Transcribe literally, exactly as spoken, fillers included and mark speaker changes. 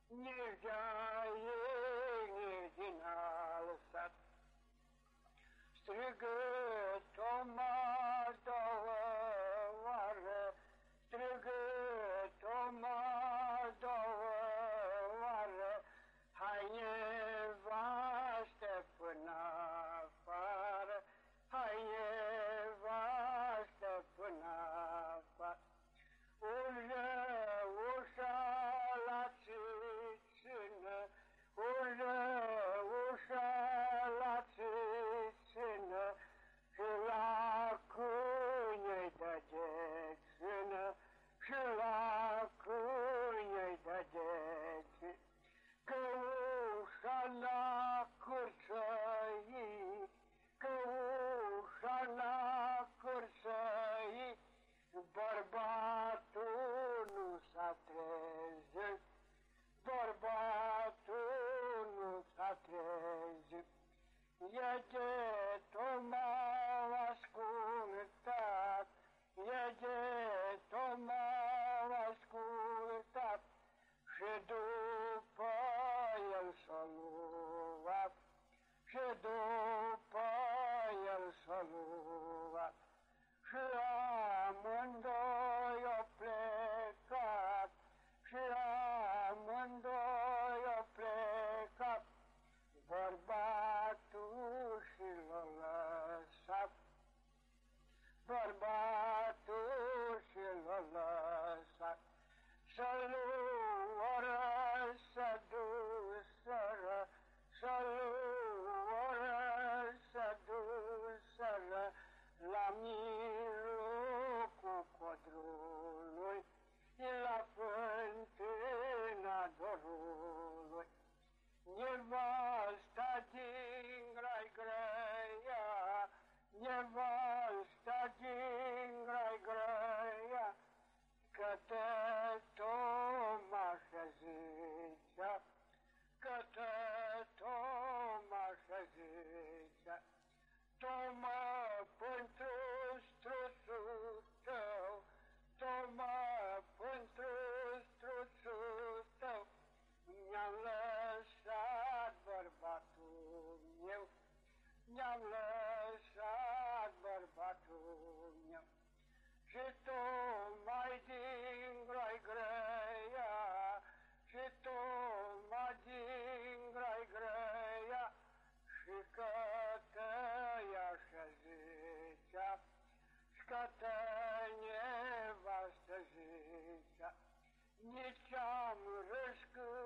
Speaker 1: nici de-a ei, nici din alt sat. Strigă Toma două oară, strigă Toma două oară, hai nevastă până afară, hai nevastă până afară. Ură ușa la țițină, ură ușa la țițină, și la câine-i de gețină, și la câine-i de gețină. Că ușa n-a cârțăit, că ușa n-a cârțăit, bărbatul nu s-a trezit, bărbatul nu s-a trezit. E de Toma ascultat, e de Toma ascultat, și după el s-a luat, și după el s-a luat. Și amândoi au plecat, și amândoi au plecat, bărbatul și l-a lăsat, bărbatul și l-a lăsat. Să luără, să duseră, să luără, să duseră, la mirocul codrului, la fântâna dorului. Nevasta din Grai Grăia, nevasta din Grai Grăia, că-te Toma și zicea, că-te Toma și zicea. Toma pentru struțul tău, Toma pentru struțul tău, mi-am lăsat bărbatul meu, mi-am lăsat bărbatul meu. Și Toma din Grai Grăia, și Toma din Grai Grăia, și că-te-ia și zicea, și că-te nevastă zicea, nici am râs